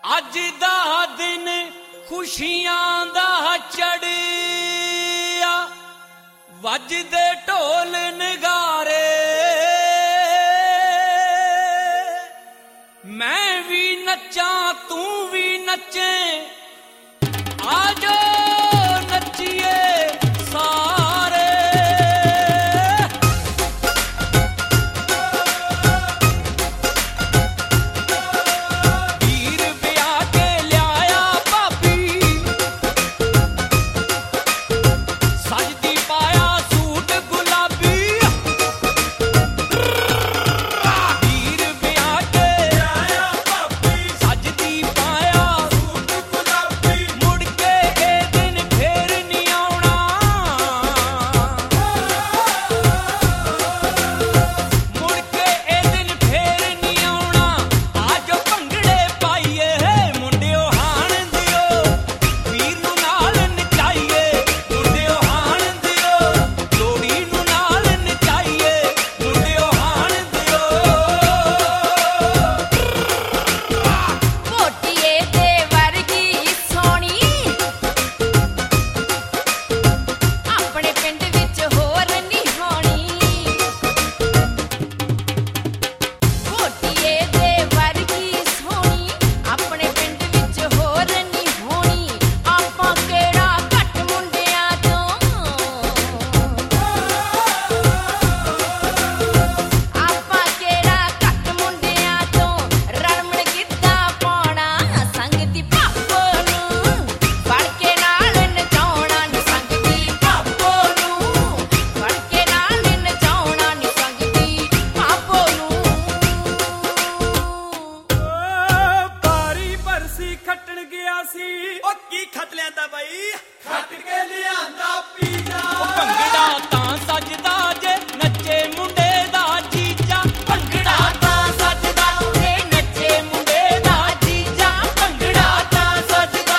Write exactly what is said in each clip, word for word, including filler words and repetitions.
ਅੱਜ ਦਾ ਦਿਨ ਖੁਸ਼ੀਆਂ ਦਾ ਚੜ੍ਹਿਆ, ਵੱਜਦੇ ਢੋਲ ਨਗਾਰੇ, ਮੈਂ ਵੀ ਨੱਚਾਂ ਤੂੰ ਵੀ ਨੱਚੇ, ਆਜੋ ਨੱਚੀਏ ਸਾਰੇ। ਵੀਰ ਵਿਆਹ ਕੇ ਲਿਆਇਆ ਭਾਬੀ, ਸਜਦੀ ਪਾਇਆ ਸੂਟ ਗੁਲਾਬੀ। ਵੀਰ ਵਿਆਹ ਕੇ ਲਿਆਇਆ ਭਾਬੀ, ਸਜਦੀ ਪਾਇਆ ਸੂਟ ਗੁਲਾਬੀ। ਮੁੜ ਕੇ ਇਹ ਦਿਨ ਫੇਰ ਨਹੀਂ ਆਉਣਾ, ਮੁੜ ਕੇ ਇਹ ਦਿਨ ਫੇਰ ਨਹੀਂ ਆਉਣਾ। ਆਜੋ ਭੰਗੜੇ ਪਾਈਏ ਮੁੰਡਿਓ ਹਾਣ ਦਿਓ, ਵੀਰ ਨੂੰ ਨਾਲ ਨਚਾਈਏ ਮੁੰਡਿਓ ਹਾਣ ਦਿਓ, ਲੋਹੜੀ ਨੂੰ ਨਾਲ ਨਚਾਈਏ ਮੁੰਡਿਓ ਹਾਣ ਦਿਓ। ਮੋਟੀਏ ਦੇ ਵਰਗੀ ਸੋਹਣੀ ਆਪਣੇ ਪਿੰਡ ਵਿੱਚ ਹੋਰ ਨਹੀਂ ਹੋਣੀ। ਮੋਟੀਏ ਦੇ ਵਰਗੀ ਸੋਹਣੀ ਆਪਣੇ ਪਿੰਡ ਵਿੱਚ ਹੋਰ ਨਹੀਂ ਹੋਣੀ। ਆਪਾਂ ਕਿਹੜਾ ਘੱਟ ਮੁੰਡਿਆਂ ਤੋਂ, ਆਪਾਂ ਕਿਹੜਾ ਘੱਟ ਮੁੰਡਿਆਂ ਤੋਂ। ਰਲਮਣ ਗਿੱਧਾ ਪਾਉਣਾ ਸੰਗ ਦੀ ਭਾਪੋ ਨੂੰ, ਫੜ ਕੇ ਨਾਲ ਨਚਾਉਣਾ ਨੀ ਸੰਗ ਦੀ ਭਾਪੋ ਨੂੰ, ਫੜ ਕੇ ਨਾਲ ਨਚਾਉਣਾ ਨੀ ਸੰਗ ਦੀ ਭਾਪੋ ਨੂੰ। ਪਾਰੀ ਬਰਸੀ ਖੱਟਣ ਗਿਆ ਸੀ, ਉਹ ਕੀ ਖੱਟ ਲਿਆਂਦਾ ਬਾਈ? ਖੱਟ ਕੇ ਲਿਆਂਦਾ ਪੀਜ਼ਾ। ਭੰਗੜਾ ਤਾਂ ਸੱਜਦਾ ਜੇ ਨੱਚੇ ਮੁੰਡੇ ਦਾ ਜੀਜਾ, ਭੰਗੜਾ ਤਾਂ ਸੱਜਦਾ ਜੇ ਨੱਚੇ ਮੁੰਡੇ ਦਾ ਜੀਜਾ, ਭੰਗੜਾ ਤਾਂ ਸੱਜਦਾ।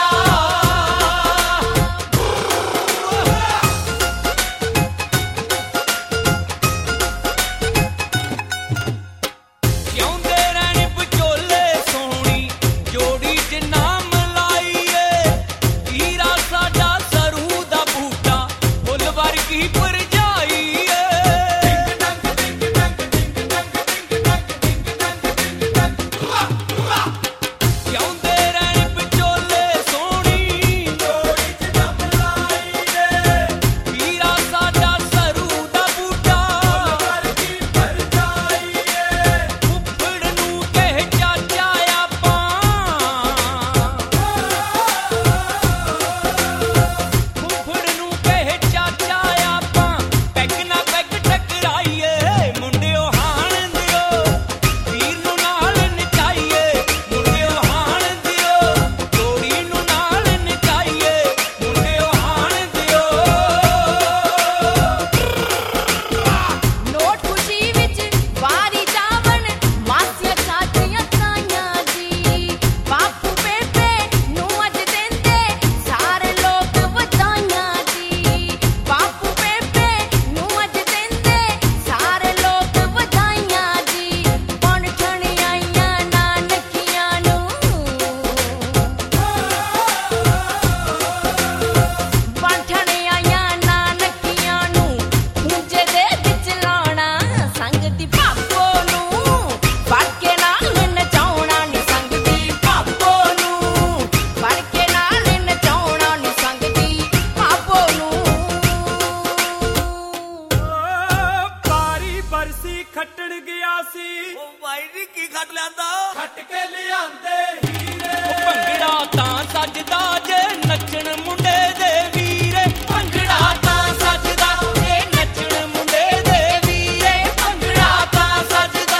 ਜਿਉਂਦੇ ਰਹਿਣ ਵਿਚੋਲੇ ਸੋਹਣੀ ਜੋੜੀ ਚ ਨਾਮ ਲਾਈਏ, ਵੀਰਾ ਸਾਡਾ ਸਰੂ ਦਾ ਬੂਟਾ ਫੁੱਲ ਵਰਗੀ ਭਰਜਾਈ ਏ। ਜਿਉਂਦੇ ਰਹਿਣ ਵਿਚੋਲੇ ਸੋਹਣੀ ਜੋੜੀ ਚ ਦਮ ਲਾਈਏ, ਵੀਰਾ ਸਾਡਾ ਸਰੂ ਦਾ ਬੂਟਾ, ਵਰਗੀ ਭਰਜਾਈਏ। ਫੁੱਫੜ ਨੂੰ ਕਹਿ ਚਾਚਾ ਆਪਾਂ, ਫੁੱਫੜ ਨੂੰ ਕਹਿ ਚਾਚਾ ਆਪਾਂ, ਪੈਗ ਨਾ ਪੈਗ ਟਕਰਾਈਏ ਮੁੰਡਿਓ ਹਾਣ ਦਿਓ, ਵੀਰ ਨੂੰ ਨਾਲ ਨਚਾਈਏ ਮੁੰਡਿਓ ਹਾਣ ਦਿਓ, ਲੋਹੜੀ ਨੂੰ ਨਾਲ ਨਚਾਈਏ ਮੁੰਡਿਓ ਹਾਣ ਦਿਓ। ਨੋਟ ਖੁਸ਼ੀ ਵਿੱਚ ਵਾਰੀ ਜਾਵਣ ਮਾਸੀਆਂ ਚਾਚੀਆਂ ਤਾਈਆਂ ਜੀ, ਬਾਪੂ ਬੇਬੇ ਨੂੰ ਅੱਜ ਦਿੰਦੇ ਸਾਰੇ ਲੋਕ ਵਧਾਈਆਂ ਜੀ। ਬਾਪੂ ਬੇਬੇ ਨੂੰ ਅੱਜ ਦਿੰਦੇ ਸਾਰੇ ਲੋਕ ਵਧਾਈਆਂ ਜੀ। ਬਣ ਠਣ ਆਈਆਂ ਨਾਨਕੀਆਂ ਨੂੰ, ਬਣ ਠਣ ਆਈਆਂ ਨਾਨਕੀਆਂ ਨੂੰ, ਖੂੰਜੇ ਦੇ ਵਿੱਚ ਲਾਉਣਾ ਸੰਗ ਦੀ ਭਾਪੋ ਨੂੰ, ਫੜ ਕੇ ਨਾਲ ਨਚਾਉਣਾ ਨੀ ਸੰਗ ਦੀ ਭਾਪੋ ਨੂੰ, ਫੜ ਕੇ ਨਾਲ ਨਚਾਉਣਾ ਨੀ ਸੰਗ ਦੀ ਭਾਪੋ ਨੂੰ। ਪਾਰੀ ਬਰਸੀ ਖੱਟਣ ਗਿਆ ਸੀ, ਉਹ ਬਾਈ ਜੀ ਕੀ ਖੱਟ ਲਿਆਂਦਾ? ਖੱਟ ਕੇ ਲਿਆਂਦੇ ਹੀਰੇ। ਭੰਗੜਾ ਤਾਂ ਸੱਜਦਾ ਜੇ ਨੱਚਣ ਮੁੰਡੇ ਦੇ ਵੀਰੇ, ਭੰਗੜਾ ਤਾਂ ਸੱਜਦਾ ਜੇ ਨੱਚਣ ਮੁੰਡੇ ਦੇ ਵੀਰੇ, ਭੰਗੜਾ ਤਾਂ ਸੱਜਦਾ।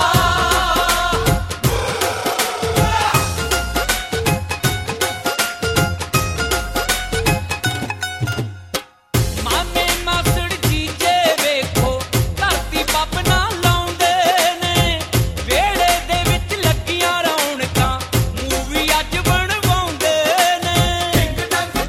ਮਾਮੇ ਮਾਸੜ ਜੀਜੇ ਵੇਖੋ ਧਰਤੀ ਪੱਬ ਨਾ ਲਾਉਂਦੇ ਨੇ, ਵਿਹੜੇ ਦੇ ਵਿੱਚ ਲੱਗੀਆਂ ਰੌਣਕਾਂ ਮੂਵੀ ਅੱਜ ਬਣਵਾਉਂਦੇ ਨੇ। ਡਿੰਗ ਡੰਗ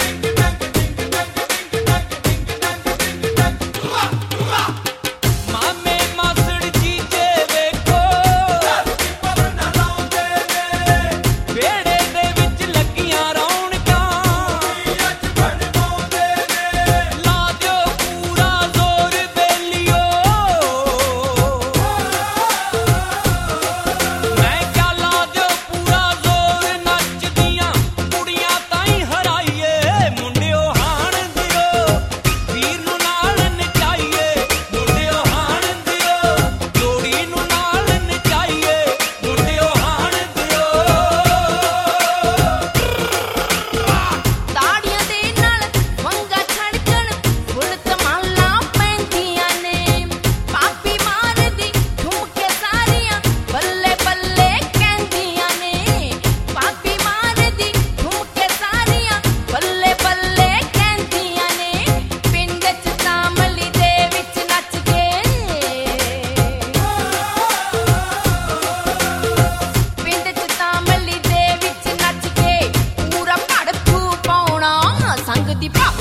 ਬੀਬਾ